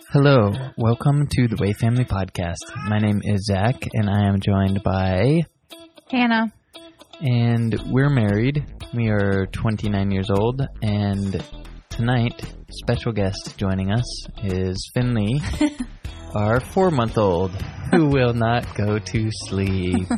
Hello, welcome to the Way Family Podcast. My name is Zach, and I am joined by Hannah. And we're married. We are 29 years old, and tonight, special guest joining us is Finley, our 4-month-old, who will not go to sleep.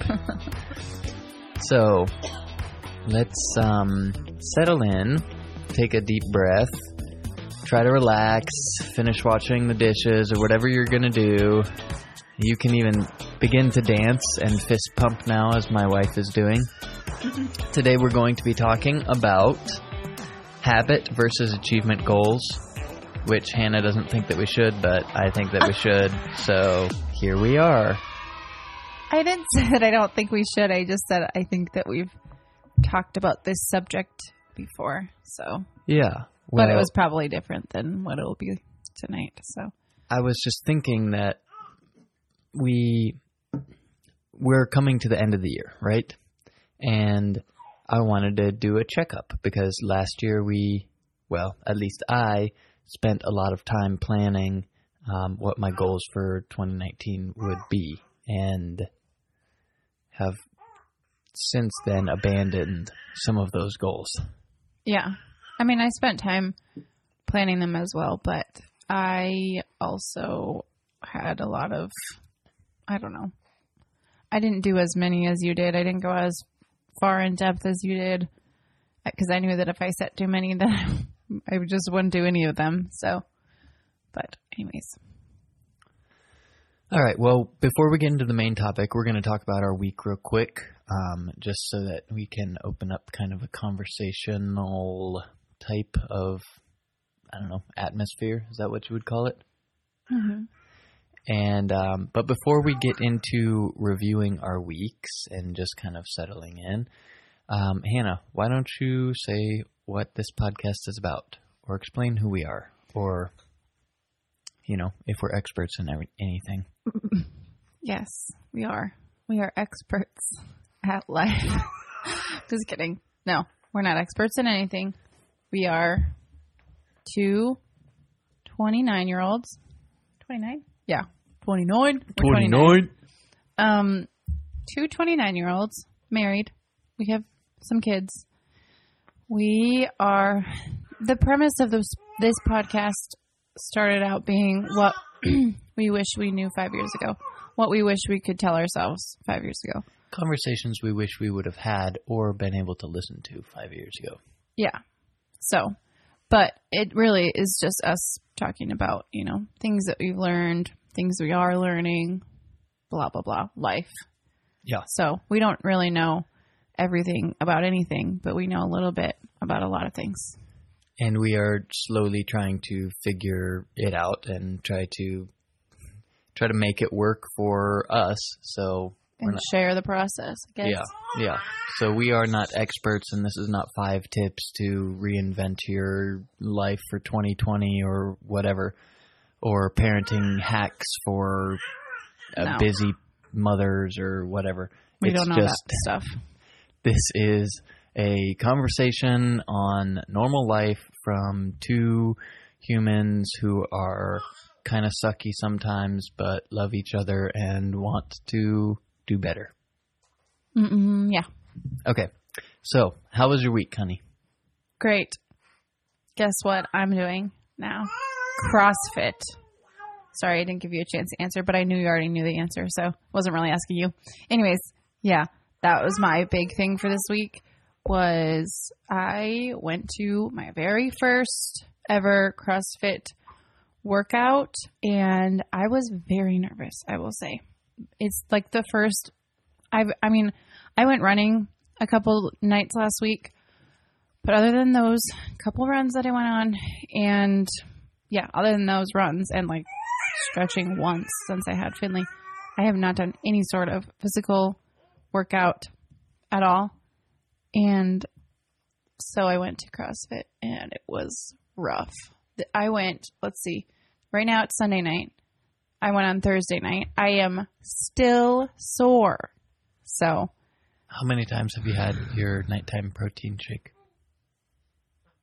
So, let's settle in, take a deep breath, try to relax, finish washing the dishes or whatever you're going to do. You can even begin to dance and fist pump now, as my wife is doing. Today we're going to be talking about habit versus achievement goals, which Hannah doesn't think that we should, but I think that we should. So here we are. I didn't say that I don't think we should. I just said I think that we've talked about this subject before. So yeah. Well, but it was probably different than what it'll be tonight. So I was just thinking that we're coming to the end of the year, right? And I wanted to do a checkup because last year at least I spent a lot of time planning what my goals for 2019 would be, and have since then abandoned some of those goals. Yeah. I mean, I spent time planning them as well, but I also had a lot of, I didn't do as many as you did. I didn't go as far in depth as you did because I knew that if I set too many, then I just wouldn't do any of them. So, but anyways. All right. Well, before we get into the main topic, we're going to talk about our week real quick, just so that we can open up kind of a conversational type of, atmosphere. Is that what you would call it? Mm-hmm. And, but before we get into reviewing our weeks and just kind of settling in, Hannah, why don't you say what this podcast is about, or explain who we are, or, if we're experts in anything. Yes, we are. We are experts at life. Just kidding. No, we're not experts in anything. We are two 29-year-olds. 29? Yeah. 29. 29. Two 29-year-olds, married. We have some kids. We are... The premise of this podcast started out being what we wish we knew 5 years ago. What we wish we could tell ourselves 5 years ago. Conversations we wish we would have had or been able to listen to 5 years ago. Yeah. So, but it really is just us talking about, things that we've learned, things we are learning, blah, blah, blah, life. Yeah. So we don't really know everything about anything, but we know a little bit about a lot of things. And we are slowly trying to figure it out and try to make it work for us. So share the process, I guess. Yeah. So we are not experts, and this is not 5 tips to reinvent your life for 2020 or whatever, or parenting hacks for busy mothers or whatever. We don't know that stuff. This is a conversation on normal life from 2 humans who are kind of sucky sometimes, but love each other and want to do better. Yeah. Okay. So, how was your week, honey? Great. Guess what I'm doing now? CrossFit. Sorry, I didn't give you a chance to answer, but I knew you already knew the answer, so I wasn't really asking you. Anyways, yeah, that was my big thing for this week. Was I went to my very first ever CrossFit workout, and I was very nervous, I will say. It's like the first, I went running a couple nights last week, but other than those couple runs that I went on, and yeah, other than those runs and like stretching once since I had Finley, I have not done any sort of physical workout at all. And so I went to CrossFit, and it was rough. I went, let's see, right now it's Sunday night. I went on Thursday night. I am still sore. So. How many times have you had your nighttime protein shake?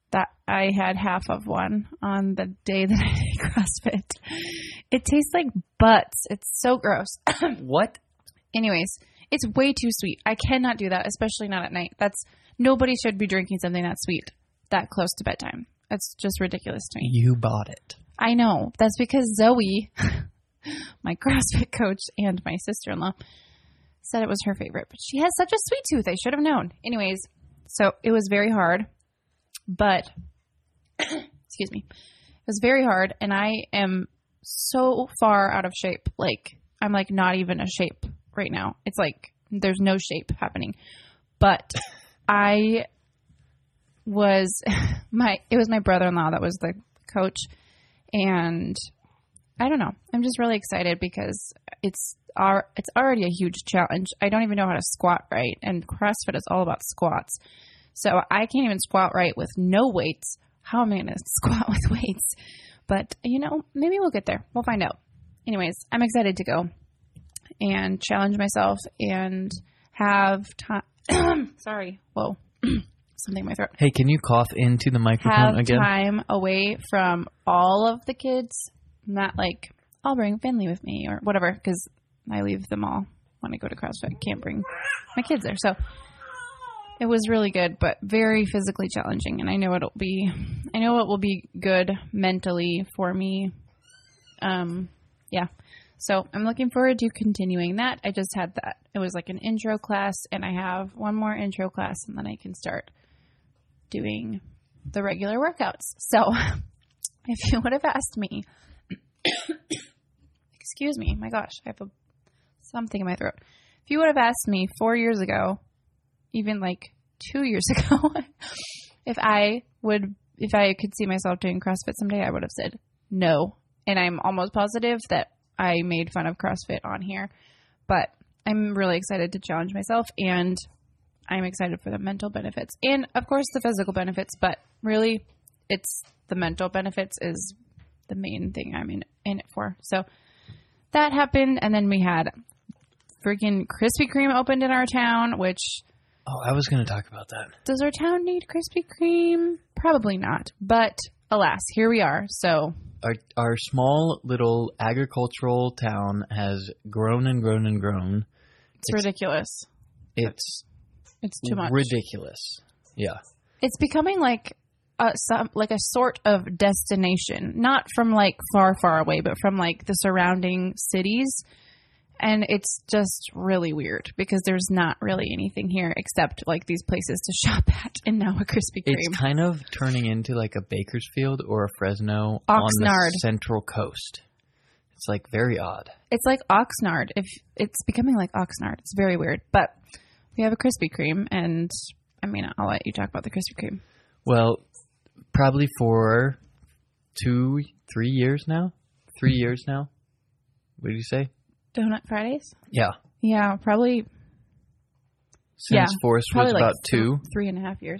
that I had half of one on the day that I did CrossFit. It tastes like butts. It's so gross. What? Anyways, it's way too sweet. I cannot do that, especially not at night. Nobody should be drinking something that sweet that close to bedtime. That's just ridiculous to me. You bought it. I know. That's because Zoe, my CrossFit coach and my sister-in-law, said it was her favorite. But she has such a sweet tooth. I should have known. Anyways, so it was very hard. But, excuse me, it was very hard. And I am so far out of shape. Like, I'm like not even a shape right now. It's like there's no shape happening. But it was my brother-in-law that was the coach. And I don't know. I'm just really excited because it's already a huge challenge. I don't even know how to squat right. And CrossFit is all about squats. So I can't even squat right with no weights. How am I going to squat with weights? But, maybe we'll get there. We'll find out. Anyways, I'm excited to go and challenge myself and have time. Sorry. Whoa. Something in my throat. Hey, can you cough into the microphone again? Have time away from all of the kids. Not like, I'll bring Finley with me or whatever, because I leave them all when I go to CrossFit. I can't bring my kids there. So it was really good, but very physically challenging. And I know it will be good mentally for me. Yeah. So I'm looking forward to continuing that. I just had that. It was like an intro class, and I have one more intro class, and then I can start doing the regular workouts. So if you would have asked me, excuse me, my gosh, I have something in my throat. If you would have asked me 4 years ago, even like 2 years ago, if I could see myself doing CrossFit someday, I would have said no. And I'm almost positive that I made fun of CrossFit on here, but I'm really excited to challenge myself, and I'm excited for the mental benefits and of course the physical benefits, but really it's the mental benefits is the main thing I'm in it for. So that happened. And then we had freaking Krispy Kreme opened in our town, which... Oh, I was going to talk about that. Does our town need Krispy Kreme? Probably not. But alas, here we are. So our small little agricultural town has grown and grown and grown. It's ridiculous. It's too much. Ridiculous. Yeah. It's becoming like a sort of destination, not from like far, far away, but from like the surrounding cities. And it's just really weird because there's not really anything here except like these places to shop at and now a Krispy Kreme. It's kind of turning into like a Bakersfield or a Fresno Oxnard. On the Central Coast. It's like very odd. It's like Oxnard. If it's becoming like Oxnard. It's very weird. But we have a Krispy Kreme, and I mean, I'll let you talk about the Krispy Kreme. Well, probably for 3 years now. 3 years now. What did you say? Donut Fridays? Yeah. Yeah, probably. Since Forrest was like about 2. 3.5 years.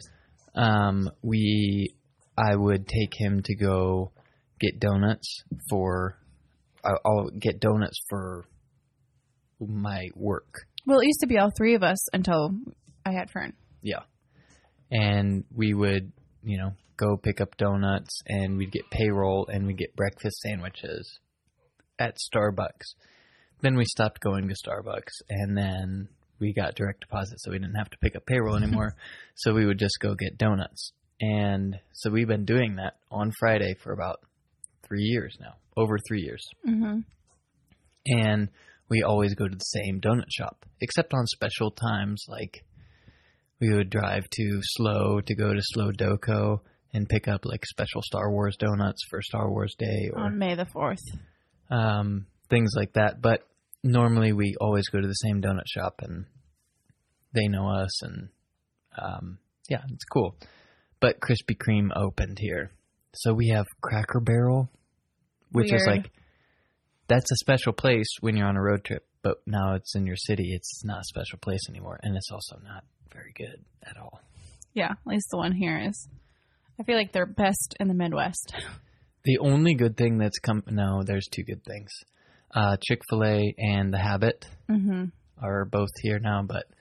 I would take him to go get donuts I'll get donuts for my work. Well, it used to be all three of us until I had Fern. Yeah. And we would, go pick up donuts, and we'd get payroll, and we'd get breakfast sandwiches at Starbucks. Then we stopped going to Starbucks, and then we got direct deposit, so we didn't have to pick up payroll anymore. So we would just go get donuts. And so we've been doing that on Friday for about 3 years now, over 3 years. Mm-hmm. And we always go to the same donut shop, except on special times, like we would drive to go to Slow Doco and pick up like special Star Wars donuts for Star Wars Day. Or on May the 4th. Things like that. But normally we always go to the same donut shop, and they know us, and yeah, it's cool. But Krispy Kreme opened here. So we have Cracker Barrel, which is like, that's a special place when you're on a road trip. But now it's in your city. It's not a special place anymore. And it's also not very good at all. Yeah, at least the one here is. I feel like they're best in the Midwest. The only good thing that's no, there's two good things. Chick-fil-A and The Habit are both here now, but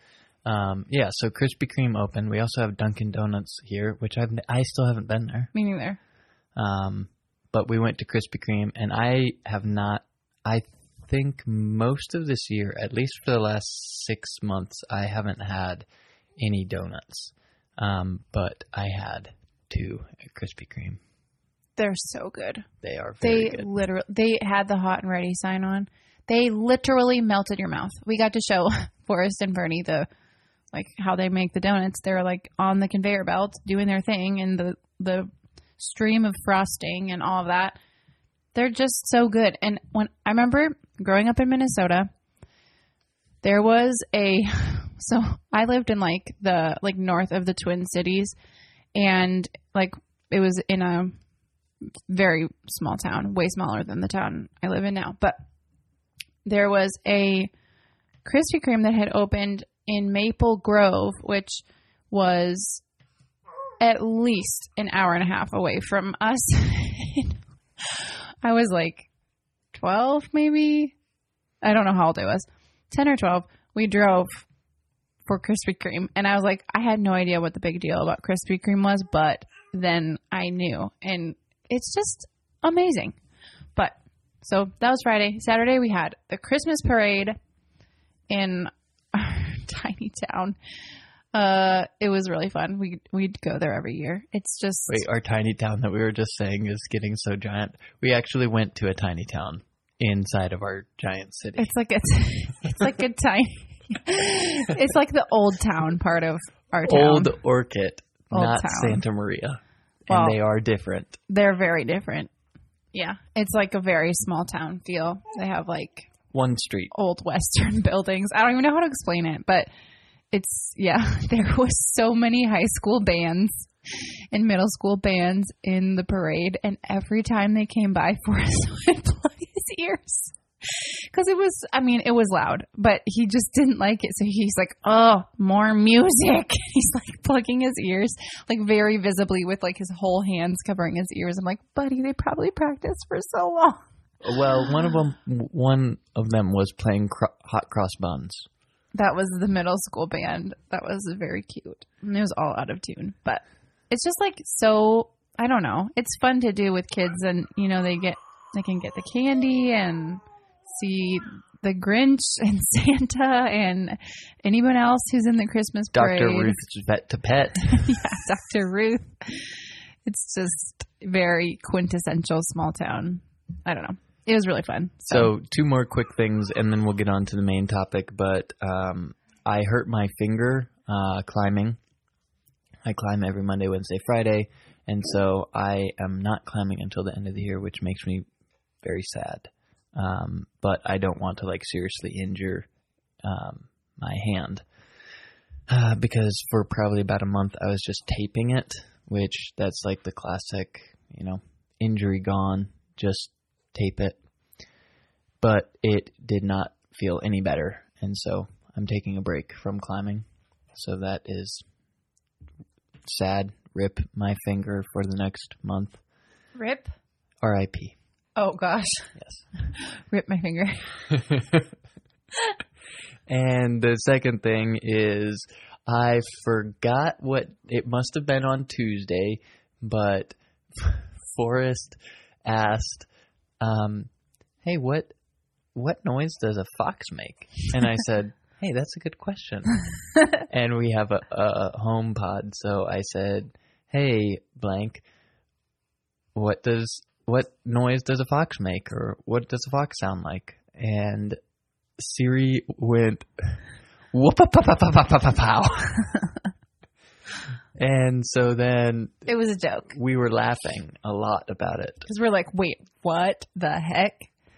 Yeah, so Krispy Kreme opened. We also have Dunkin' Donuts here, which I still haven't been there. Me neither. But we went to Krispy Kreme, and I think most of this year, at least for the last 6 months, I haven't had any donuts. But I had 2 at Krispy Kreme. They're so good. They are very good. They had the hot and ready sign on. They literally melted your mouth. We got to show Forrest and Bernie how they make the donuts. They're like on the conveyor belt doing their thing, and the stream of frosting and all of that. They're just so good. And when I remember growing up in Minnesota, there was so I lived in the north of the Twin Cities, and it was in a very small town, way smaller than the town I live in now. But there was a Krispy Kreme that had opened in Maple Grove, which was at least an hour and a half away from us. I was 12, maybe. I don't know how old I was. 10 or 12. We drove for Krispy Kreme, and I was I had no idea what the big deal about Krispy Kreme was, but then I knew, and it's just amazing. But so that was Friday. Saturday we had the Christmas parade in our tiny town. It was really fun. We'd go there every year. It's just our tiny town that we were just saying is getting so giant. We actually went to a tiny town inside of our giant city. It's like a tiny. It's like the old town part of our town. Old Orchid, not town. Santa Maria. And they are different. They're very different. Yeah. It's like a very small town feel. They have one street. Old Western buildings. I don't even know how to explain it, but there was so many high school bands and middle school bands in the parade, and every time they came by, Forrest would plug his ears. Because it was loud, but he just didn't like it. So he's oh, more music. He's plugging his ears, very visibly with his whole hands covering his ears. I'm buddy, they probably practiced for so long. Well, one of them was playing Hot Cross Buns. That was the middle school band. That was very cute. And it was all out of tune, but it's just so, I don't know. It's fun to do with kids, and they can get the candy and see the Grinch and Santa and anyone else who's in the Christmas parade. Dr. Ruth's Vet to Pet. Yeah, Dr. Ruth. It's just very quintessential small town. I don't know. It was really fun. So 2 more quick things, and then we'll get on to the main topic. But I hurt my finger climbing. I climb every Monday, Wednesday, Friday. And so I am not climbing until the end of the year, which makes me very sad. But I don't want to seriously injure my hand because for probably about a month I was just taping it, which that's the classic, injury gone, just tape it. But it did not feel any better, and so I'm taking a break from climbing. So that is sad. Rip my finger for the next month. Rip? R.I.P. Oh, gosh. Yes. Rip my finger. And the second thing is I forgot what it must have been on Tuesday, but Forrest asked, hey, what noise does a fox make? And I said, hey, that's a good question. And we have a home pod, so I said, hey, blank, what noise does a fox make, or what does a fox sound like? And Siri went whoop-a-pow. And so then it was a joke. We were laughing a lot about it because we're wait, what the heck?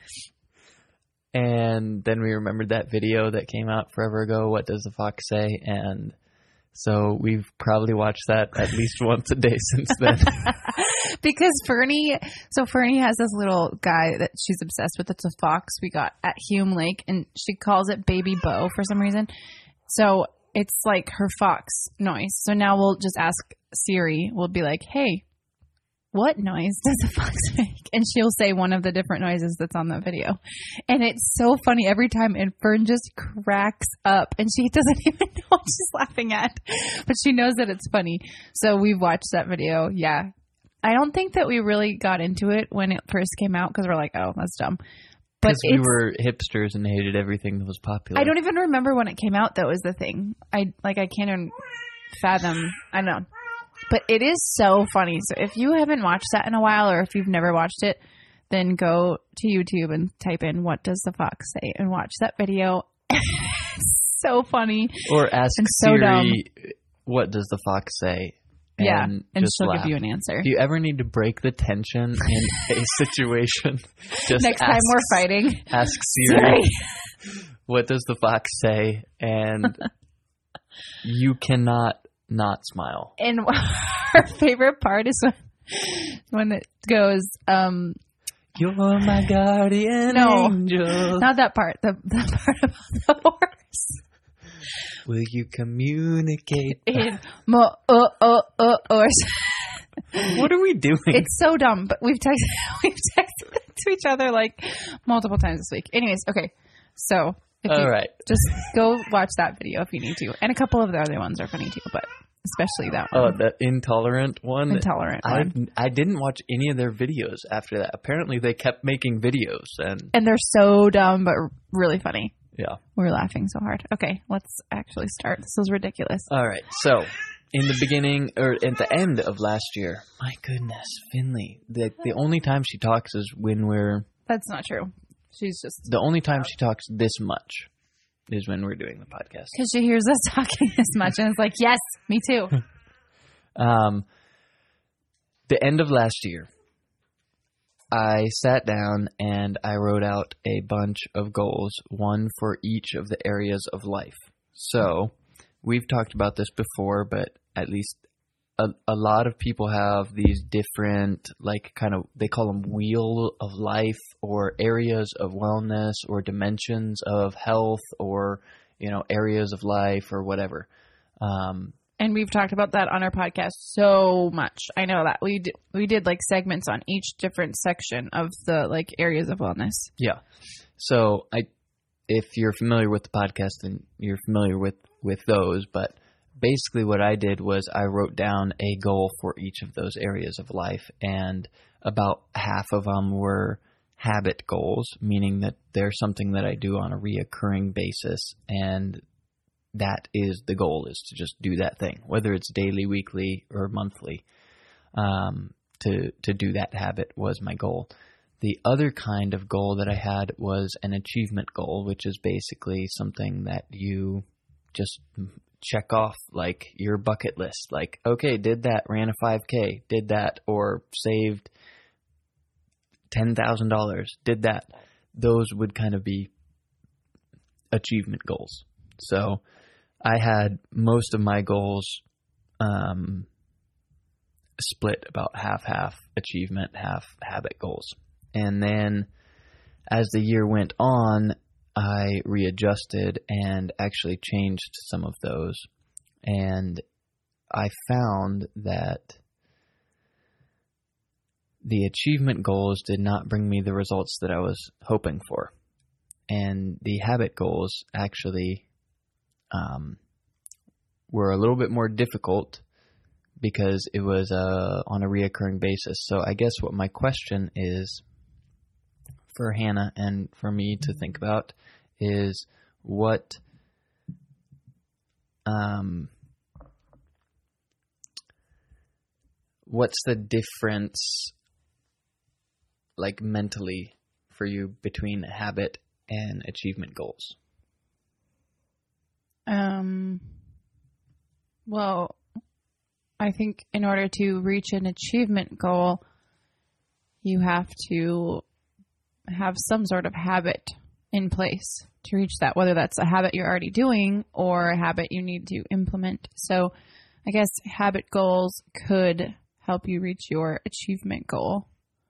And then we remembered that video that came out forever ago, What Does the Fox Say? And so we've probably watched that at least once a day since then. Because Fernie has this little guy that she's obsessed with. It's a fox we got at Hume Lake, and she calls it Baby Bo for some reason. So it's her fox noise. So now we'll just ask Siri. We'll be hey, what noise does a fox make? And she'll say one of the different noises that's on the video. And it's so funny every time. And Fern just cracks up and she doesn't even know what she's laughing at, but she knows that it's funny. So we've watched that video. Yeah. I don't think that we really got into it when it first came out because we're like, oh, that's dumb. But we were hipsters and hated everything that was popular. I don't even remember when it came out. That was the thing. I can't even fathom. I don't know. But it is so funny. So if you haven't watched that in a while, or if you've never watched it, then go to YouTube and type in "What does the fox say?" and watch that video. It's so funny. Or ask so Siri, dumb. "What does the fox say?" And she'll laugh. give you an answer. If you ever need to break the tension in a situation, just next time we're fighting, ask Siri, "What does the fox say?" And you cannot not smile. And our favorite part is when it goes, "You're my guardian angel." Not that part. The part about the horse. Will you communicate? What are we doing? It's so dumb, but we've texted to each other like multiple times this week. Anyways, okay. So all right, just go watch that video if you need to, and a couple of the other ones are funny too, but especially that one. Oh, the intolerant one. I didn't watch any of their videos after that. Apparently, they kept making videos, and they're so dumb but really funny. Yeah. We're laughing so hard. Okay, let's actually start. This is ridiculous. All right. So, in the beginning, or at the end of last year, my goodness, Finley, the only time she talks is when we're... That's not true. She's just... The only time she talks this much is when we're doing the podcast. Because she hears us talking this much, and it's like, yes, me too. The end of last year, I sat down and I wrote out a bunch of goals, one for each of the areas of life. So, we've talked about this before, but at least a lot of people have these different, like, kind of, they call them wheel of life, or areas of wellness, or dimensions of health, or, areas of life, or whatever. And we've talked about that on our podcast so much. I know that we did like segments on each different section of the like areas of wellness. Yeah. So if you're familiar with the podcast, then you're familiar with those. But basically what I did was I wrote down a goal for each of those areas of life. And about half of them were habit goals, meaning that there's something that I do on a reoccurring basis, and that is the goal, is to just do that thing, whether it's daily, weekly, or monthly. To do that habit was my goal. The other kind of goal that I had was an achievement goal, which is basically something that you just check off, like your bucket list. Like, okay, did that, ran a 5K, did that, or saved $10,000, did that. Those would kind of be achievement goals. So I had most of my goals split about half achievement, half habit goals. And then as the year went on, I readjusted and actually changed some of those. And I found that the achievement goals did not bring me the results that I was hoping for. And the habit goals actually were a little bit more difficult because it was on a reoccurring basis. So I guess what my question is for Hannah and for me to think about is what's the difference, like mentally, for you between habit and achievement goals? Well, I think in order to reach an achievement goal, you have to have some sort of habit in place to reach that, whether that's a habit you're already doing or a habit you need to implement. So I guess habit goals could help you reach your achievement goal.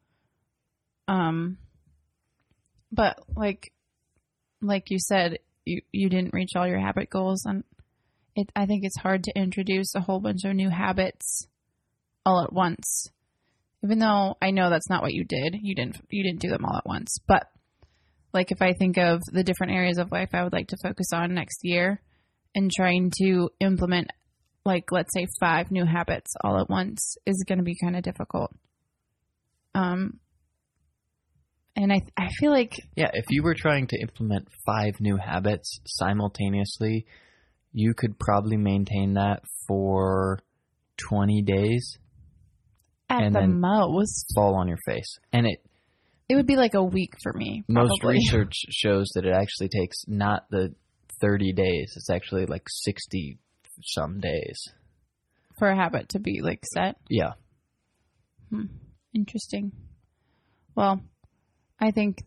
But like you said, you didn't reach all your habit goals, and I think it's hard to introduce a whole bunch of new habits all at once. Even though I know that's not what you did. You didn't do them all at once. But like if I think of the different areas of life I would like to focus on next year and trying to implement, like, let's say 5 new habits all at once is going to be kind of difficult. And I feel like... Yeah, if you were trying to implement 5 new habits simultaneously, you could probably maintain that for 20 days. At the most. Fall on your face. And it would be like a week for me, probably. Most probably. research shows that it actually takes not the 30 days. It's actually like 60 some days. For a habit to be like set? Yeah. Interesting. Well, I think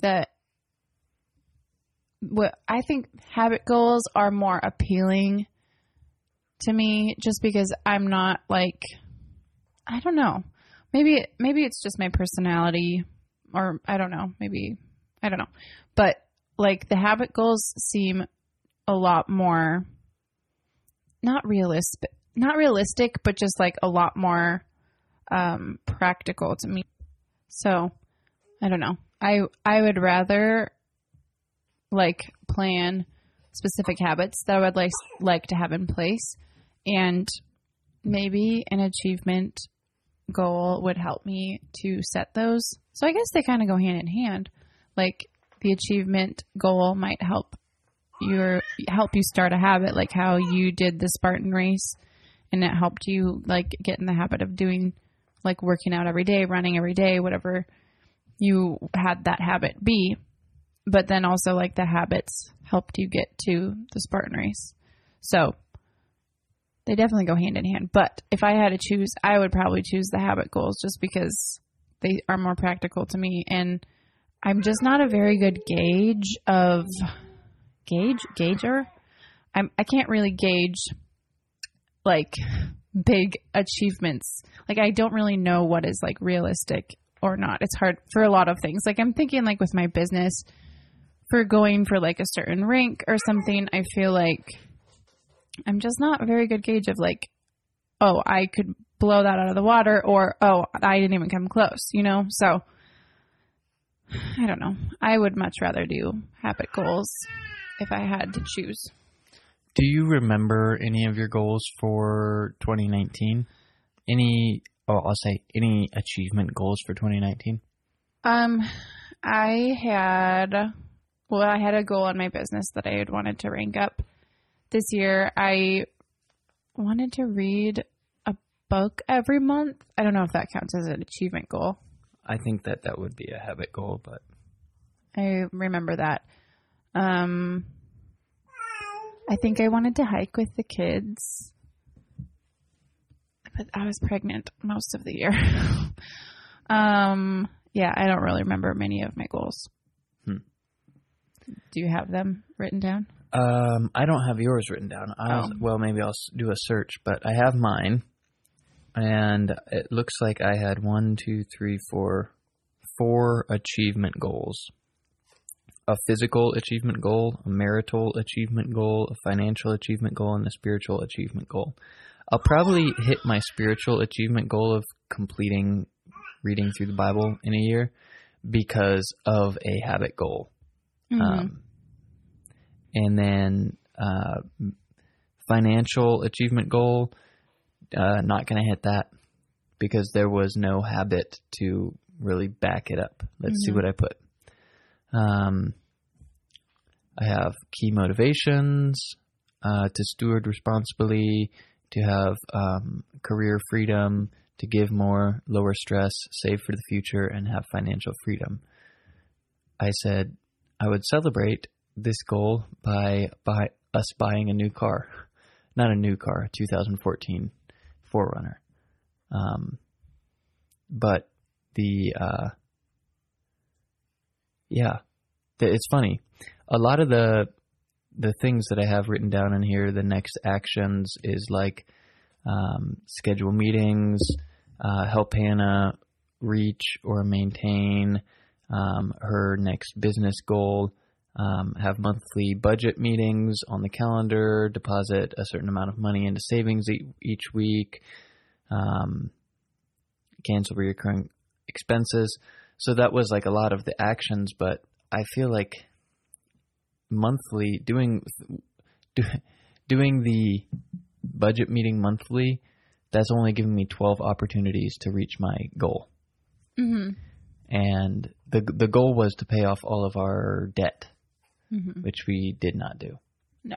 habit goals are more appealing to me just because I'm not like, I don't know. Maybe it's just my personality, or I don't know. Maybe, I don't know. But like the habit goals seem a lot more not realistic, but just like a lot more practical to me. So I don't know. I would rather like plan specific habits that I would like to have in place, and maybe an achievement goal would help me to set those. So I guess they kind of go hand in hand. Like the achievement goal might help you start a habit, like how you did the Spartan race, and it helped you like get in the habit of doing, like, working out every day, running every day, whatever you had that habit be. But then also like the habits helped you get to the Spartan race. So they definitely go hand in hand. But if I had to choose, I would probably choose the habit goals just because they are more practical to me. And I'm just not a very good gauger. I can't really gauge like big achievements. Like I don't really know what is like realistic or not. It's hard for a lot of things. Like I'm thinking like with my business, for going for like a certain rank or something, I feel like I'm just not a very good gauge of like, oh, I could blow that out of the water, or, oh, I didn't even come close, you know? So I don't know. I would much rather do habit goals if I had to choose. Do you remember any of your goals for 2019? Any achievement goals for 2019? I had a goal on my business that I had wanted to rank up. This year, I wanted to read a book every month. I don't know if that counts as an achievement goal. I think that would be a habit goal, but I remember that. I think I wanted to hike with the kids, but I was pregnant most of the year. Yeah, I don't really remember many of my goals. Do you have them written down? I don't have yours written down. Well, maybe I'll do a search, but I have mine, and it looks like I had 4 achievement goals. A physical achievement goal, a marital achievement goal, a financial achievement goal, and a spiritual achievement goal. I'll probably hit my spiritual achievement goal of completing reading through the Bible in a year because of a habit goal. Mm-hmm. And then financial achievement goal, not going to hit that because there was no habit to really back it up. Let's see what I put. I have key motivations, to steward responsibly, to have career freedom, to give more, lower stress, save for the future, and have financial freedom. I said I would celebrate this goal by us buying a new car. Not a new car, 2014 4Runner. But it's funny. A lot of the things that I have written down in here, the next actions is like schedule meetings, help Hannah reach or maintain her next business goal, have monthly budget meetings on the calendar, deposit a certain amount of money into savings each week, cancel recurring expenses. So that was like a lot of the actions, but I feel like monthly doing the budget meeting monthly, that's only giving me 12 opportunities to reach my goal. Mm-hmm. And the goal was to pay off all of our debt, Mm-hmm. which we did not do. No.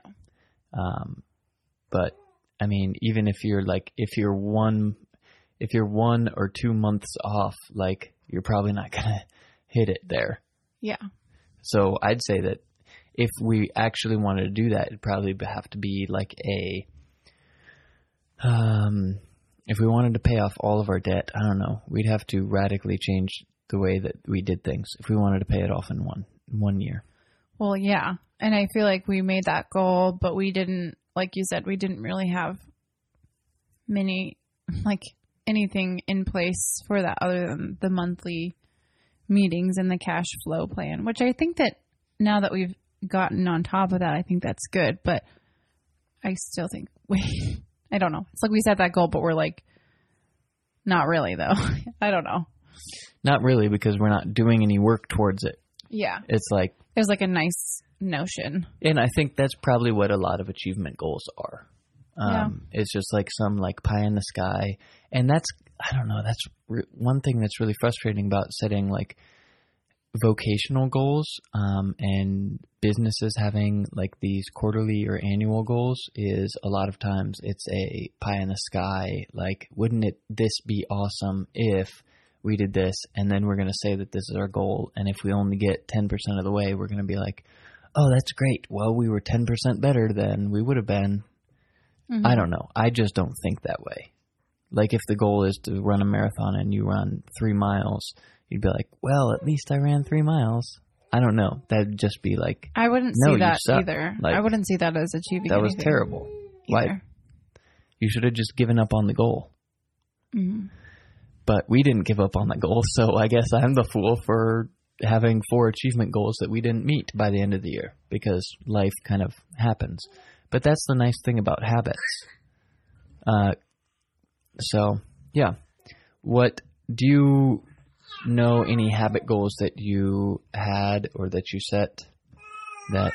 But I mean, even if you're 1 or 2 months off, like you're probably not going to hit it there. Yeah. So I'd say that if we actually wanted to do that, it'd probably have to be like if we wanted to pay off all of our debt, I don't know, we'd have to radically change the way that we did things if we wanted to pay it off in one year. Well, yeah. And I feel like we made that goal, but we didn't, like you said, we didn't really have anything in place for that other than the monthly meetings and the cash flow plan, which I think that now that we've gotten on top of that, I think that's good. But I still think I don't know. It's like we set that goal, but we're like, not really though. I don't know. Not really, because we're not doing any work towards it. Yeah. It's like, it was like a nice notion. and I think that's probably what a lot of achievement goals are. Yeah. It's just like some like pie in the sky. And that's, I don't know, that's one thing that's really frustrating about setting like vocational goals and businesses having like these quarterly or annual goals is a lot of times it's a pie in the sky. Like, wouldn't this be awesome if we did this? And then we're going to say that this is our goal. And if we only get 10% of the way, we're going to be like, oh, that's great. Well, we were 10% better than we would have been. Mm-hmm. I don't know. I just don't think that way. Like, if the goal is to run a marathon and you run 3 miles, you'd be like, well, at least I ran 3 miles. I don't know. That'd just be like, I wouldn't no, see that you suck. either. Like, I wouldn't see that as achieving that was anything terrible. Why? either. You should have just given up on the goal. Mm-hmm. But we didn't give up on the goal, so I guess I'm the fool for having 4 achievement goals that we didn't meet by the end of the year because life kind of happens. But that's the nice thing about habits. So, yeah. What do you know any habit goals that you had or that you set that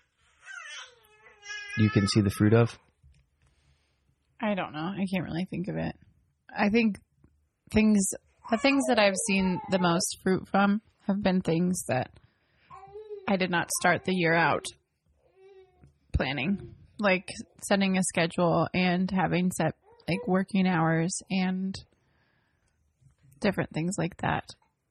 you can see the fruit of? I don't know. I can't really think of it. I think the things that I've seen the most fruit from have been things that I did not start the year out planning, like setting a schedule and having set like working hours and different things like that.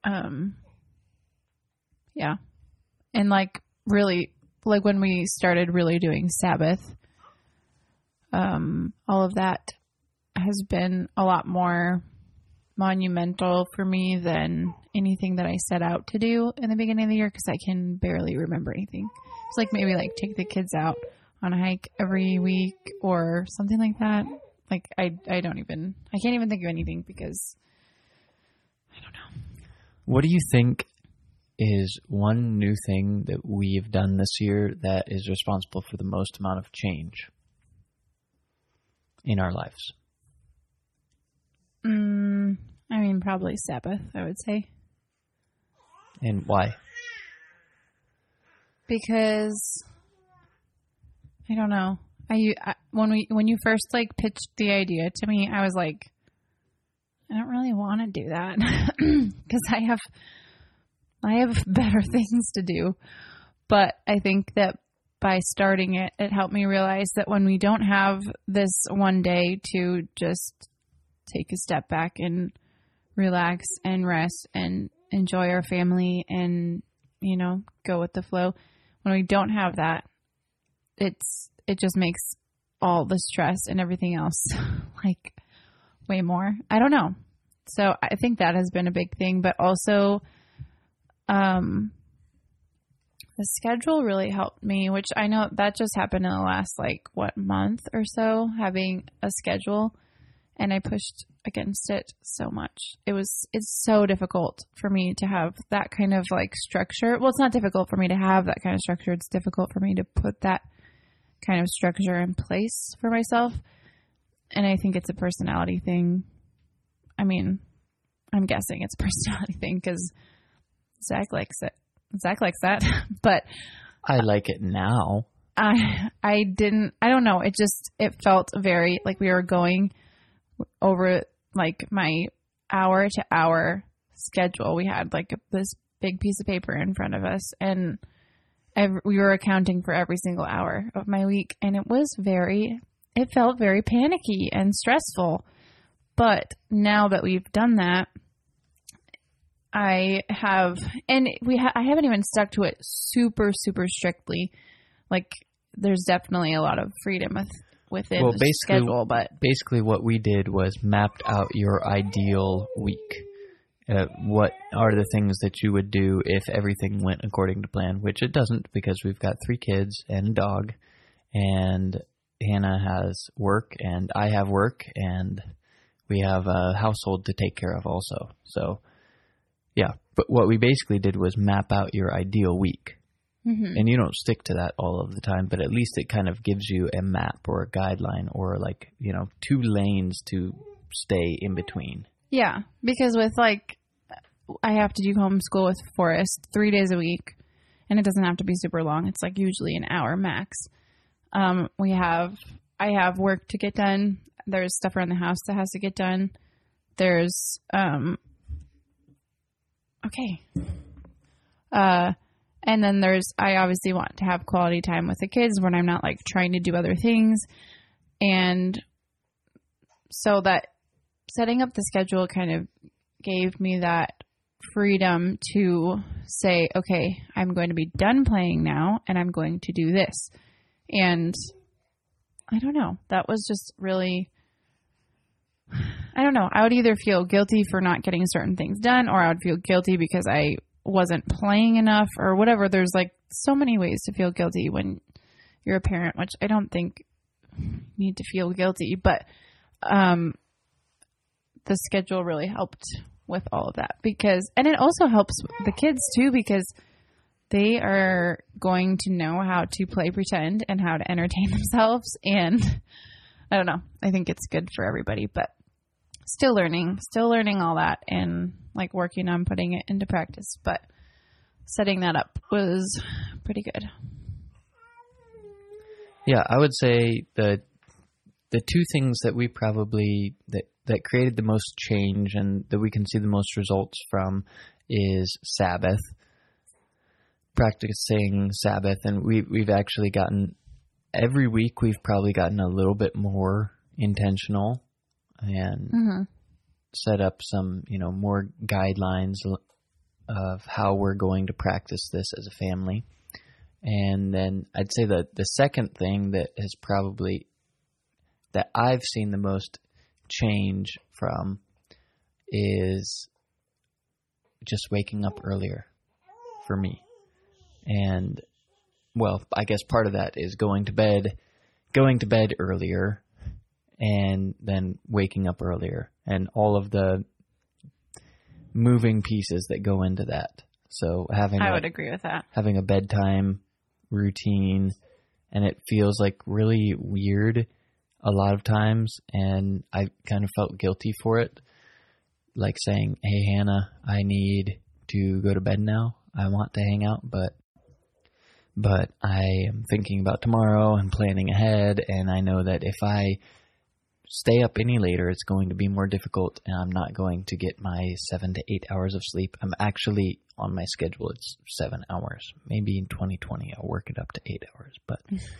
Yeah. And like really, like when we started really doing Sabbath, all of that has been a lot more monumental for me than anything that I set out to do in the beginning of the year because I can barely remember anything. It's like maybe like take the kids out on a hike every week or something like that. Like I can't even think of anything because I don't know. What do you think is one new thing that we've done this year that is responsible for the most amount of change in our lives? I mean, probably Sabbath, I would say. And why? Because I don't know. When you first like pitched the idea to me, I was like, I don't really want to do that because I have better things to do. But I think that by starting it, it helped me realize that when we don't have this one day to just take a step back and relax and rest and enjoy our family and, you know, go with the flow. When we don't have that, it just makes all the stress and everything else like way more. I don't know. So I think that has been a big thing, but also, the schedule really helped me, which I know that just happened in the last month or so, having a schedule. And I pushed against it so much. It's so difficult for me to have that kind of like structure. Well, it's not difficult for me to have that kind of structure. It's difficult for me to put that kind of structure in place for myself. And I think it's a personality thing. I mean, I'm guessing it's a personality thing because Zach likes it. Zach likes that. But I like it now. I don't know. It felt very like we were going over like my hour to hour schedule. We had like this big piece of paper in front of us, and we were accounting for every single hour of my week, and it felt very panicky and stressful. But now that we've done that, I haven't even stuck to it super, super strictly. Like, there's definitely a lot of freedom within the schedule. But basically what we did was mapped out your ideal week. What are the things that you would do if everything went according to plan, which it doesn't because we've got 3 kids and a dog, and Hannah has work and I have work and we have a household to take care of also. So, yeah. But what we basically did was map out your ideal week. Mm-hmm. And you don't stick to that all of the time, but at least it kind of gives you a map or a guideline or 2 lanes to stay in between. Yeah, because with I have to do homeschool with Forrest 3 days a week, and it doesn't have to be super long. It's usually an hour max. I have work to get done. There's stuff around the house that has to get done. There's and then I obviously want to have quality time with the kids when I'm not trying to do other things. And so that setting up the schedule kind of gave me that freedom to say, okay, I'm going to be done playing now and I'm going to do this. And I don't know, that was just really, I don't know. I would either feel guilty for not getting certain things done, or I would feel guilty because I wasn't playing enough or whatever. There's so many ways to feel guilty when you're a parent, which I don't think you need to feel guilty, but the schedule really helped with all of that and it also helps the kids too, because they are going to know how to play pretend and how to entertain themselves. And I don't know, I think it's good for everybody, but still learning all that and working on putting it into practice. But setting that up was pretty good. Yeah, I would say the 2 things that we probably that created the most change and that we can see the most results from is Sabbath. Practicing Sabbath, and we've actually gotten every week we've probably gotten a little bit more intentional and set up some more guidelines of how we're going to practice this as a family. And then I'd say that the second thing that I've seen the most change from is just waking up earlier for me. And, well, I guess part of that is going to bed earlier and then waking up earlier and all of the moving pieces that go into that. So I would agree with that. Having a bedtime routine, and it feels really weird a lot of times, and I kind of felt guilty for it, saying, hey, Hannah, I need to go to bed now. I want to hang out, but I am thinking about tomorrow and planning ahead, and I know that if I stay up any later, it's going to be more difficult, and I'm not going to get my 7 to 8 hours of sleep. I'm actually on my schedule, it's 7 hours. Maybe in 2020 I'll work it up to 8 hours, but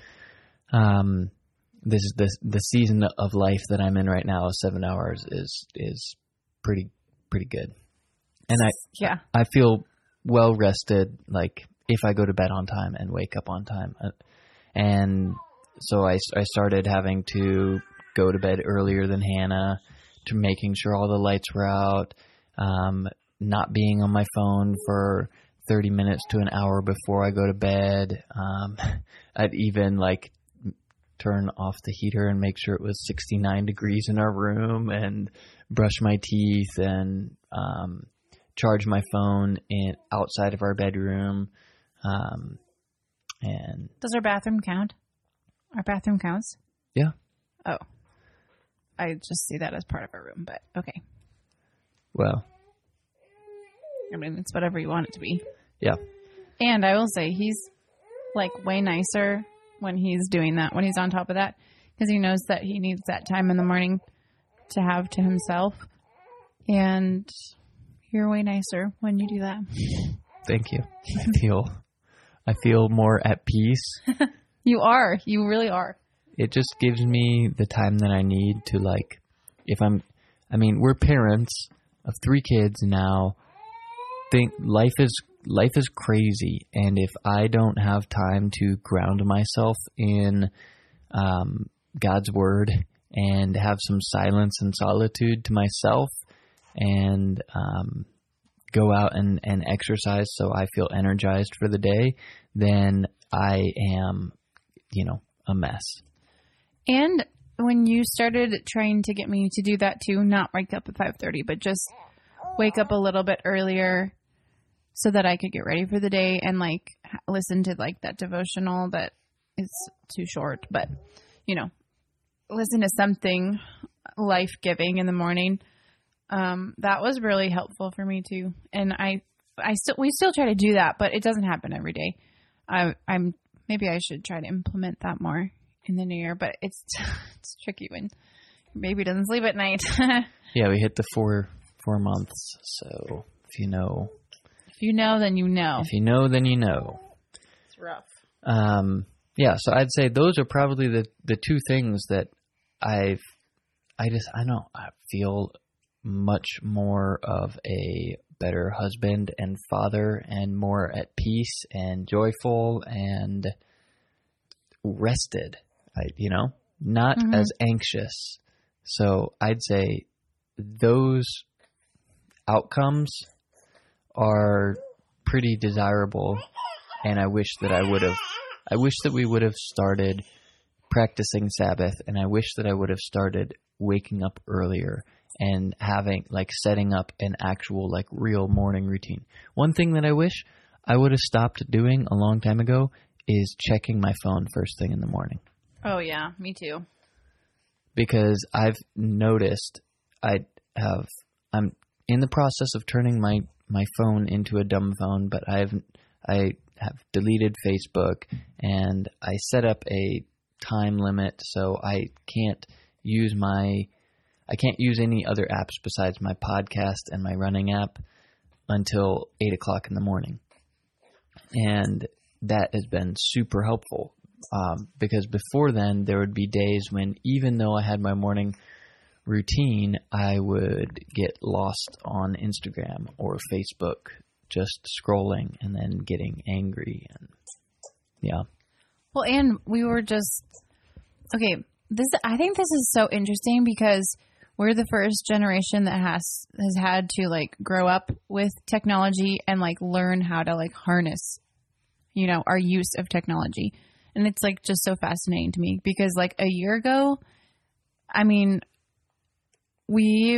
this is the season of life that I'm in right now. 7 hours is pretty good, and I feel well rested. If I go to bed on time and wake up on time, and so I started having to go to bed earlier than Hannah, to making sure all the lights were out, not being on my phone for 30 minutes to an hour before I go to bed. I'd even turn off the heater and make sure it was 69 degrees in our room, and brush my teeth and charge my phone outside of our bedroom. And does our bathroom count? Our bathroom counts? Yeah. Oh. I just see that as part of our room, but okay. Well, I mean, it's whatever you want it to be. Yeah. And I will say he's like way nicer when he's doing that, when he's on top of that, because he knows that he needs that time in the morning to have to himself. And you're way nicer when you do that. Thank you. I feel more at peace. You are. You really are. It just gives me the time that I need to, like, we're parents of 3 kids now. Life is crazy, and if I don't have time to ground myself in God's word and have some silence and solitude to myself, and go out and exercise so I feel energized for the day, then I am, a mess. And when you started trying to get me to do that too, not wake up at 5:30, but just wake up a little bit earlier so that I could get ready for the day and like listen to like that devotional that is too short, but listen to something life-giving in the morning. That was really helpful for me too. And we still try to do that, but it doesn't happen every day. Maybe I should try to implement that more in the new year, but it's tricky when your baby doesn't sleep at night. Yeah, we hit the 4 months. So if you know, then you know. If you know, then you know. It's rough. Yeah. So I'd say those are probably the 2 things that I feel much more of a better husband and father and more at peace and joyful and rested, not as anxious. So I'd say those outcomes are pretty desirable, and I wish that we would have started practicing Sabbath, and I wish that I would have started waking up earlier and setting up an actual real morning routine. One thing that I wish I would have stopped doing a long time ago is checking my phone first thing in the morning. Oh yeah, me too. Because I've noticed I'm in the process of turning my phone into a dumb phone, but I have deleted Facebook, and I set up a time limit so I can't use any other apps besides my podcast and my running app until 8 o'clock in the morning. And that has been super helpful because before then there would be days when, even though I had my morning routine, I would get lost on Instagram or Facebook just scrolling and then getting angry. And yeah. Well, and we were just, okay, I think this is so interesting because we're the first generation that has had to grow up with technology and learn how to harness, our use of technology. And it's just so fascinating to me because a year ago we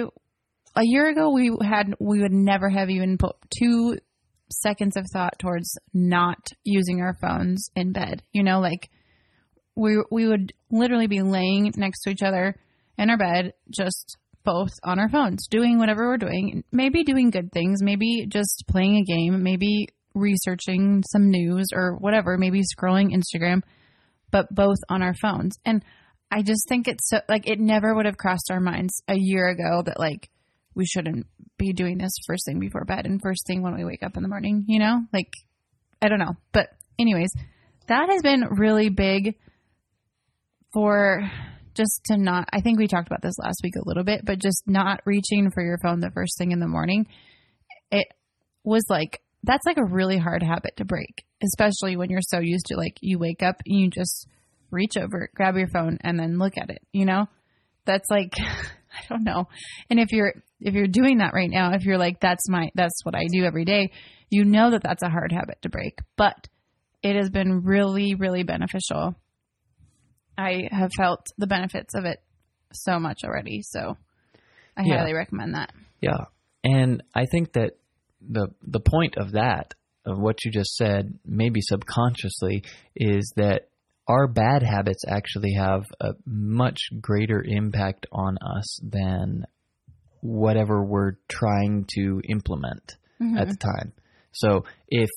would never have even put 2 seconds of thought towards not using our phones in bed. We would literally be laying next to each other in our bed, just both on our phones, doing whatever we're doing, maybe doing good things, maybe just playing a game, maybe researching some news or whatever, maybe scrolling Instagram, but both on our phones. And I just think it's so, it never would have crossed our minds a year ago that we shouldn't be doing this first thing before bed and first thing when we wake up in the morning, I don't know. But anyways, that has been really big for just to not, I think we talked about this last week a little bit, but just not reaching for your phone the first thing in the morning. It was that's a really hard habit to break, especially when you're so used to you wake up and you just reach over, grab your phone and then look at it, that's I don't know. And if you're doing that right now, if you're that's what I do every day, that's a hard habit to break, but it has been really, really beneficial. I have felt the benefits of it so much already. So I highly recommend that. Yeah. And I think that the point of that, of what you just said, maybe subconsciously, is that our bad habits actually have a much greater impact on us than whatever we're trying to implement. at the time. So if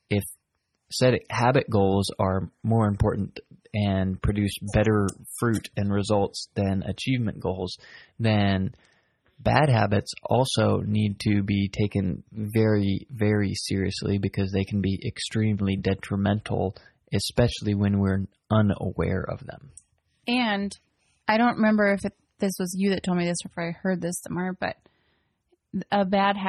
set habit goals are more important and produce better fruit and results than achievement goals, then bad habits also need to be taken very, very seriously because they can be extremely detrimental, especially when we're unaware of them. And I don't remember if this was you that told me this or if I heard this somewhere, but a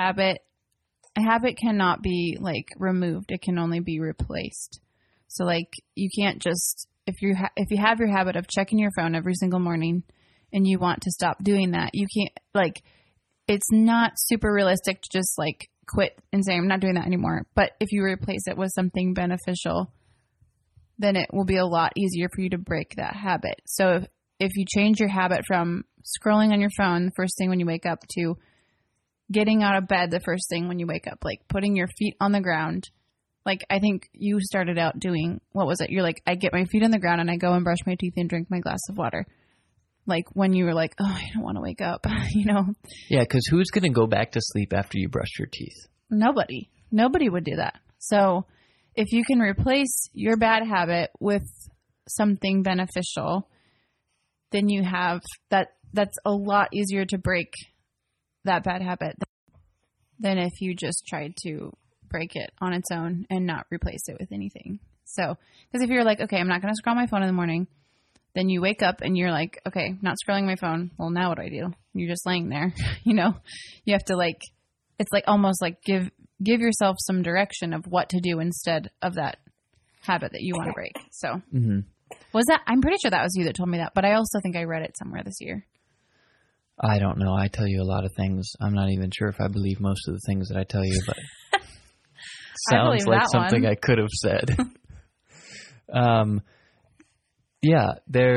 habit cannot be like removed. It can only be replaced. So like you can't just, if you have your habit of checking your phone every single morning and you want to stop doing that, you can't, like, it's not super realistic to just like quit and say, I'm not doing that anymore. But if you replace it with something beneficial, then it will be a lot easier for you to break that habit. So if you change your habit from scrolling on your phone the first thing when you wake up to getting out of bed the first thing when you wake up, like putting your feet on the ground. Like, I think you started out doing, what was it? You're like, I get my feet on the ground and I go and brush my teeth and drink my glass of water. Like when you were like, oh, I don't want to wake up, you know? Yeah, because who's going to go back to sleep after you brush your teeth? Nobody. Nobody would do that. So if you can replace your bad habit with something beneficial, then you have that's a lot easier to break that bad habit than if you just tried to break it on its own and not replace it with anything. So, because if you're like, okay, I'm not going to scroll my phone in the morning, then you wake up and you're like, okay, not scrolling my phone. Well, now what do I do? You're just laying there, you know, you have to like, it's like almost like give yourself some direction of what to do instead of that habit that you want to break. So was that, I'm pretty sure that was you that told me that, but I also think I read it somewhere this year. I don't know. I tell you a lot of things. I'm not even sure if I believe most of the things that I tell you, but sounds like something I could have said. Yeah,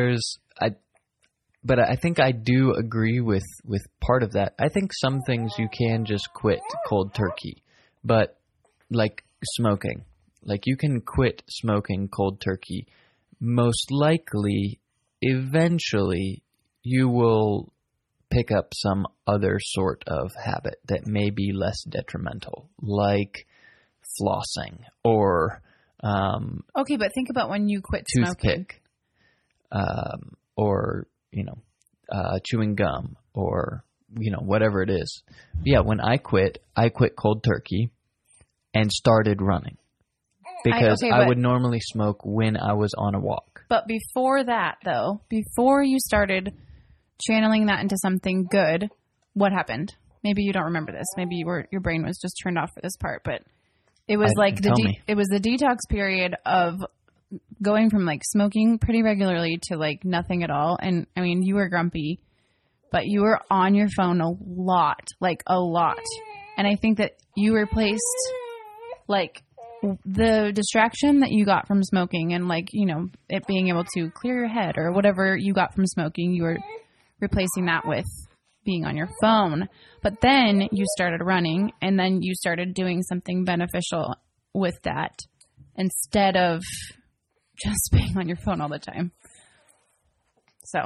but I think I do agree with part of that. I think some things you can just quit cold turkey, but like smoking, like you can quit smoking cold turkey. Most likely, eventually, you will pick up some other sort of habit that may be less detrimental, like flossing or okay, but think about when you quit toothpick, smoking. Or chewing gum, or whatever it is. Yeah, when I quit cold turkey and started running because I would normally smoke when I was on a walk. But before that, though, before you started channeling that into something good, what happened? Maybe you don't remember this. Maybe your brain was just turned off for this part. But it was it was the detox period of going from like smoking pretty regularly to like nothing at all. And I mean, you were grumpy, but you were on your phone a lot. And I think that you replaced like the distraction that you got from smoking and like, it being able to clear your head or whatever you got from smoking, you were replacing that with being on your phone. But then you started running and then you started doing something beneficial with that instead of just being on your phone all the time. So.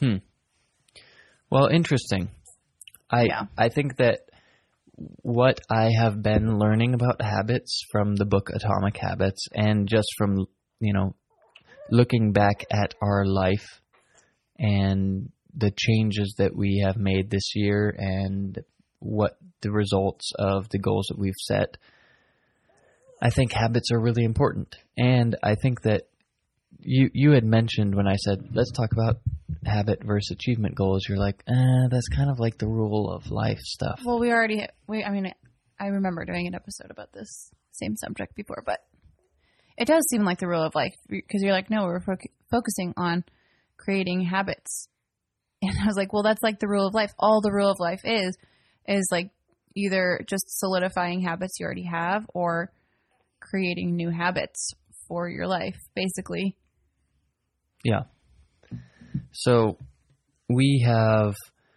Well, interesting. I think that what I have been learning about habits from the book Atomic Habits and just from, looking back at our life and the changes that we have made this year and what the results of the goals that we've set, I think habits are really important. And I think that you had mentioned when I said, let's talk about habit versus achievement goals, you're like, that's kind of like the rule of life stuff. Well, I remember doing an episode about this same subject before, but it does seem like the rule of life because you're like, no, we're focusing on creating habits. And I was like, well, that's like the rule of life. All the rule of life is like either just solidifying habits you already have or creating new habits for your life, basically. Yeah. So we have,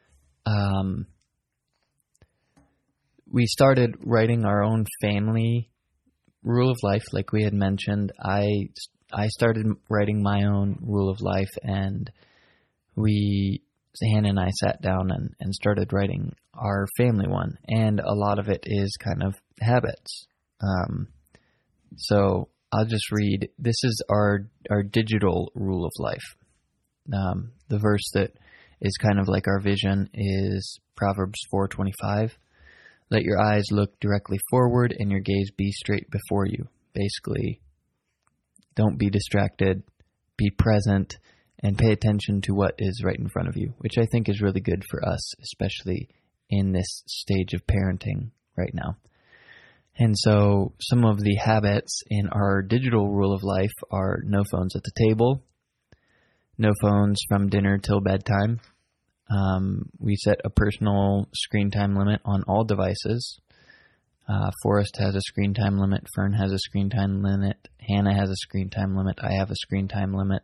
we started writing our own family rule of life, like we had mentioned. I started writing my own rule of life, and Hannah and I sat down and started writing our family one. And a lot of it is kind of habits. So I'll just read. This is our digital rule of life. The verse that is kind of like our vision is Proverbs 4:25. Let your eyes look directly forward and your gaze be straight before you. Basically, don't be distracted, be present, and pay attention to what is right in front of you, which I think is really good for us, especially in this stage of parenting right now. And so some of the habits in our digital rule of life are no phones at the table, no phones from dinner till bedtime. We set a personal screen time limit on all devices. Forrest has a screen time limit. Fern has a screen time limit. Hannah has a screen time limit. I have a screen time limit.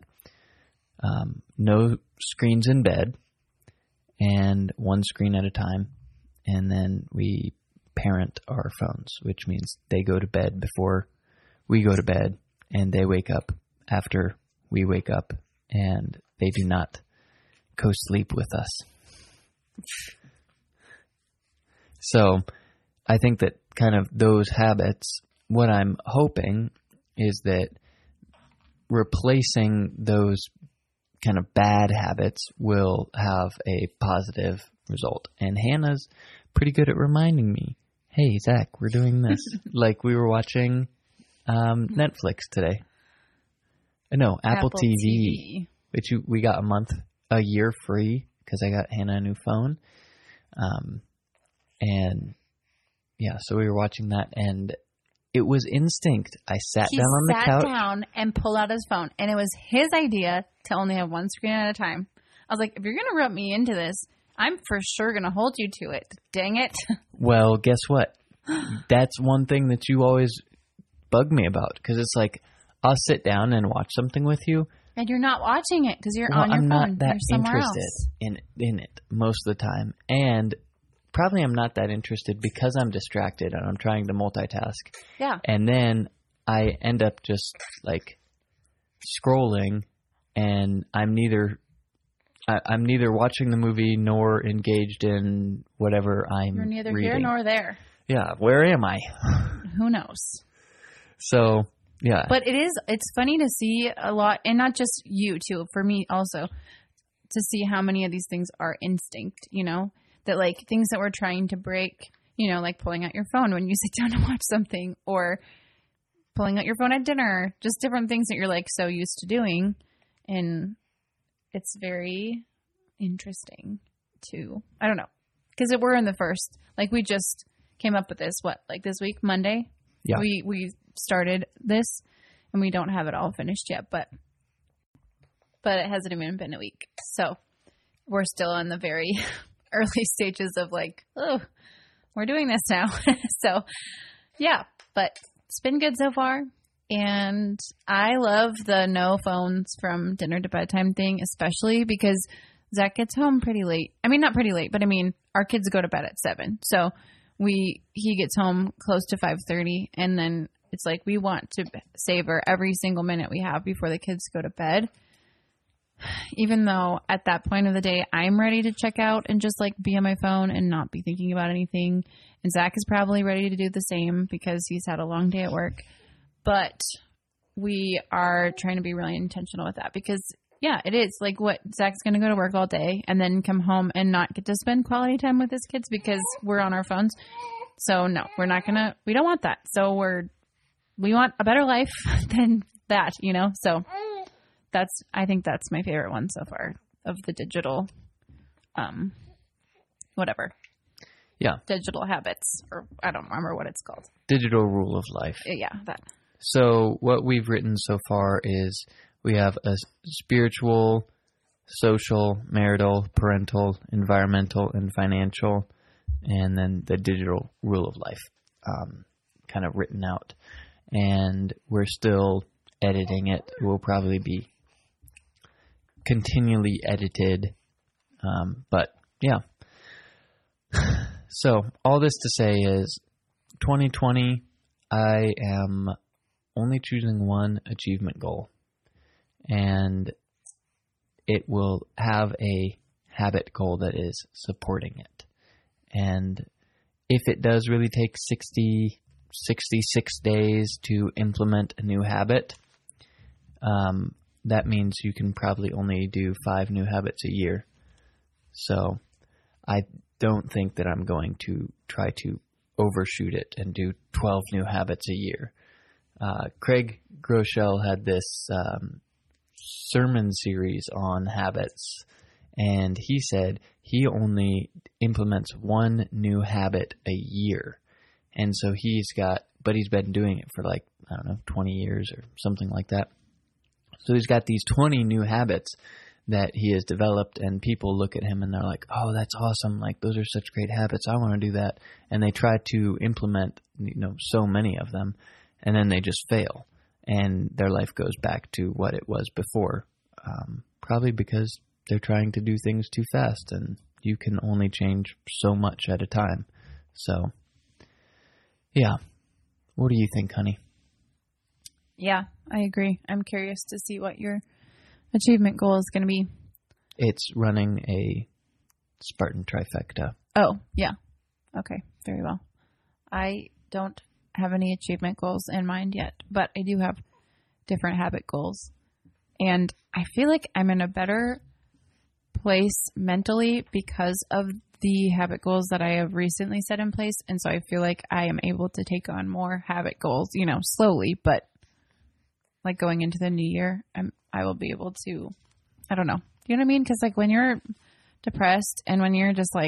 No screens in bed, and one screen at a time. And then we parent our phones, which means they go to bed before we go to bed, and they wake up after we wake up, and they do not co-sleep with us. So I think that kind of those habits, what I'm hoping is that replacing those kind of bad habits will have a positive result. And Hannah's pretty good at reminding me, hey, Zach, we're doing this. Like we were watching Netflix today. No, Apple TV. Which we got a year free because I got Hannah a new phone. And yeah, so we were watching that, and it was instinct. I sat down on the couch. He sat down and pulled out his phone, and it was his idea to only have one screen at a time. I was like, if you're going to rope me into this, I'm for sure going to hold you to it. Dang it. Well, guess what? That's one thing that you always bug me about, because it's like, I'll sit down and watch something with you. And you're not watching it because you're on your phone. I'm not that you're interested in it most of the time. And probably I'm not that interested because I'm distracted and I'm trying to multitask. Yeah. And then I end up just like scrolling, and I'm neither watching the movie nor engaged in whatever I'm You're neither reading. here nor there. Yeah. Where am I? Who knows? So, yeah. But it's funny to see a lot, and not just you too, for me also, to see how many of these things are instinct, that like things that we're trying to break, like pulling out your phone when you sit down to watch something, or pulling out your phone at dinner, just different things that you're like so used to doing. And it's very interesting too. I don't know. Because we're in the first, like we just came up with this, this week, Monday? Yeah. We started this, and we don't have it all finished yet, but it hasn't even been a week. So we're still in the very early stages of like, oh, we're doing this now. So yeah, but it's been good so far. And I love the no phones from dinner to bedtime thing, especially because Zach gets home pretty late. I mean, not pretty late, but I mean, our kids go to bed at 7. So he gets home close to 5:30, and then it's like we want to savor every single minute we have before the kids go to bed. Even though at that point of the day, I'm ready to check out and just like be on my phone and not be thinking about anything. And Zach is probably ready to do the same because he's had a long day at work. But we are trying to be really intentional with that because, yeah, it is like what Zach's going to go to work all day and then come home and not get to spend quality time with his kids because we're on our phones. So no, we don't want that. So we want a better life than that, So I think that's my favorite one so far of the digital, whatever. Yeah. Digital habits, or I don't remember what it's called. Digital rule of life. Yeah, that. So what we've written so far is we have a spiritual, social, marital, parental, environmental, and financial, and then the digital rule of life kind of written out. And we're still editing it. It will probably be continually edited. But yeah. So all this to say is 2020, I am only choosing one achievement goal, and it will have a habit goal that is supporting it. And if it does really take 60 66 days to implement a new habit. That means you can probably only do 5 new habits a year. So I don't think that I'm going to try to overshoot it and do 12 new habits a year. Craig Groeschel had this sermon series on habits, and he said he only implements 1 new habit a year. And so he's been doing it for 20 years or something like that. So he's got these 20 new habits that he has developed, and people look at him and they're like, oh, that's awesome. Like, those are such great habits. I want to do that. And they try to implement, so many of them, and then they just fail. And their life goes back to what it was before, probably because they're trying to do things too fast, and you can only change so much at a time. So, yeah. What do you think, honey? Yeah, I agree. I'm curious to see what your achievement goal is going to be. It's running a Spartan trifecta. Oh, yeah. Okay, very well. I don't have any achievement goals in mind yet, but I do have different habit goals. And I feel like I'm in a better place mentally because of the habit goals that I have recently set in place. And so I feel like I am able to take on more habit goals, slowly, but like going into the new year, I will be able to, I don't know. You know what I mean? Because when you're depressed and when you're just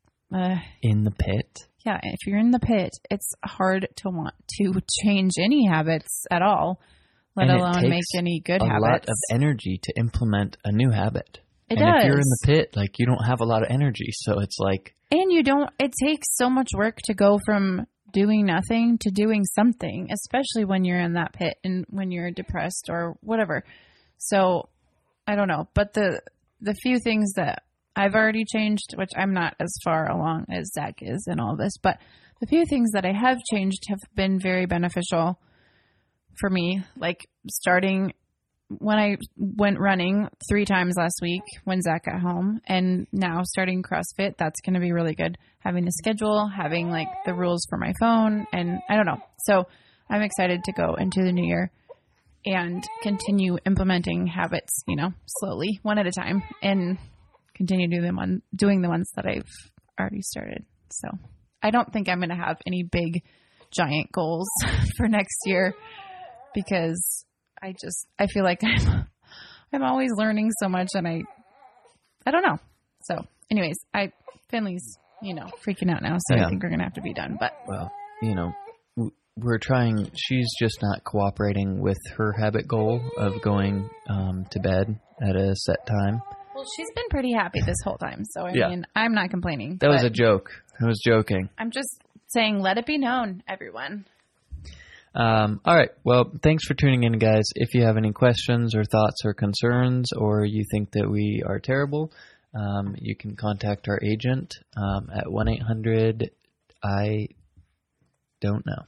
in the pit. Yeah, if you're in the pit, it's hard to want to change any habits at all, let alone make any good habits. A lot of energy to implement a new habit. It does. If you're in the pit, you don't have a lot of energy, so it's And it takes so much work to go from doing nothing to doing something, especially when you're in that pit and when you're depressed or whatever. So, I don't know. But the few things that I've already changed, which I'm not as far along as Zach is in all this, but the few things that I have changed have been very beneficial for me. Like starting when I went running 3 times last week when Zach got home, and now starting CrossFit, that's going to be really good. Having the schedule, having the rules for my phone, and I don't know. So I'm excited to go into the new year and continue implementing habits, slowly, one at a time, and continue doing the ones that I've already started. So I don't think I'm going to have any big, giant goals for next year because I feel like I'm always learning so much, and I don't know. So anyways, Finley's, freaking out now. So yeah. I think we're going to have to be done, but well, we're trying, she's just not cooperating with her habit goal of going to bed at a set time. Well, she's been pretty happy this whole time. So I mean, I'm not complaining. That was a joke. I was joking. I'm just saying, let it be known, everyone. All right. Well, thanks for tuning in, guys. If you have any questions or thoughts or concerns, or you think that we are terrible, you can contact our agent at 1-800 I don't know.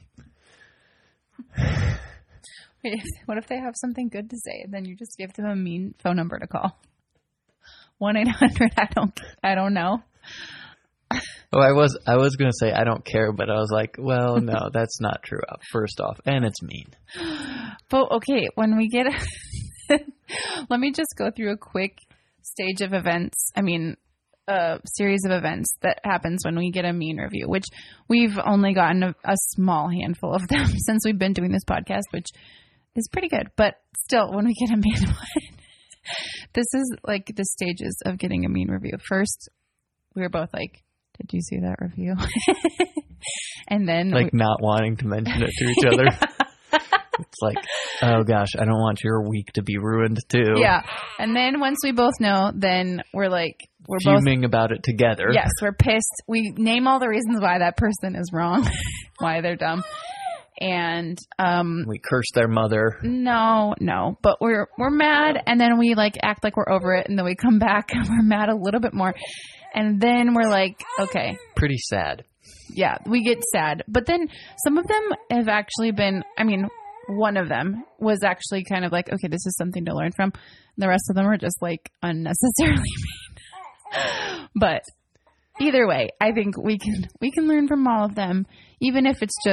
Wait, what if they have something good to say? Then you just give them a mean phone number to call. 1-800 I don't know. Oh, I was going to say I don't care, but I was like, well, no, that's not true. First off, and it's mean. But okay, when we get, let me just go through a quick stage of events. I mean, a series of events that happens when we get a mean review, which we've only gotten a small handful of them since we've been doing this podcast, which is pretty good. But still, when we get a mean one, this is the stages of getting a mean review. First, we were both like, did you see that review? And then not wanting to mention it to each other. It's like, oh gosh, I don't want your week to be ruined too. Yeah. And then once we both know, then we're fuming both about it together. Yes, we're pissed. We name all the reasons why that person is wrong, why they're dumb. And we curse their mother. No, but we're mad, and then we act like we're over it, and then we come back and we're mad a little bit more. And then we're like, okay. Pretty sad. Yeah, we get sad. But then some of them have actually been, one of them was actually kind of okay, this is something to learn from. The rest of them are just unnecessarily mean. But either way, I think we can learn from all of them, even if it's just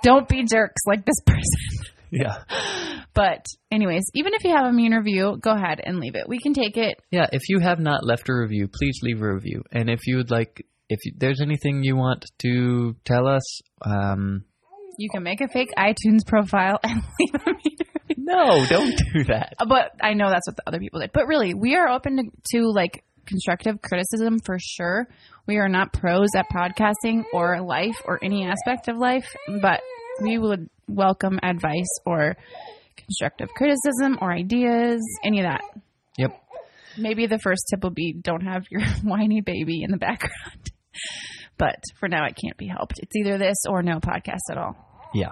Don't be jerks like this person. Yeah. But anyways, even if you have a mean review, go ahead and leave it. We can take it. Yeah, if you have not left a review, please leave a review. And if you would like, there's anything you want to tell us, you can make a fake iTunes profile and leave a mean review. No, don't do that. But I know that's what the other people did. But really, we are open to like constructive criticism for sure. We are not pros at podcasting or life or any aspect of life, but we would welcome advice or constructive criticism or ideas, any of that. Yep. Maybe the first tip will be don't have your whiny baby in the background. But for now, it can't be helped. It's either this or no podcast at all. Yeah.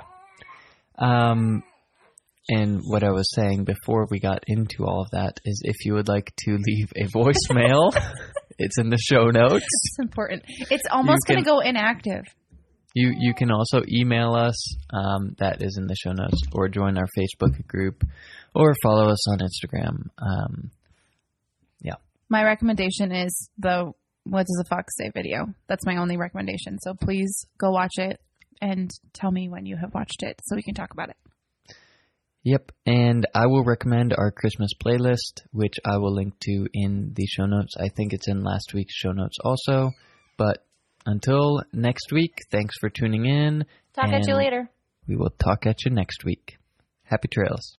And what I was saying before we got into all of that is if you would like to leave a voicemail, it's in the show notes. It's important. It's almost going to go inactive. You can also email us. That is in the show notes. Or join our Facebook group. Or follow us on Instagram. Yeah. My recommendation is the What Does a Fox Say video. That's my only recommendation. So please go watch it and tell me when you have watched it so we can talk about it. Yep, and I will recommend our Christmas playlist, which I will link to in the show notes. I think it's in last week's show notes also. But until next week, thanks for tuning in. Talk at you later. We will talk at you next week. Happy trails.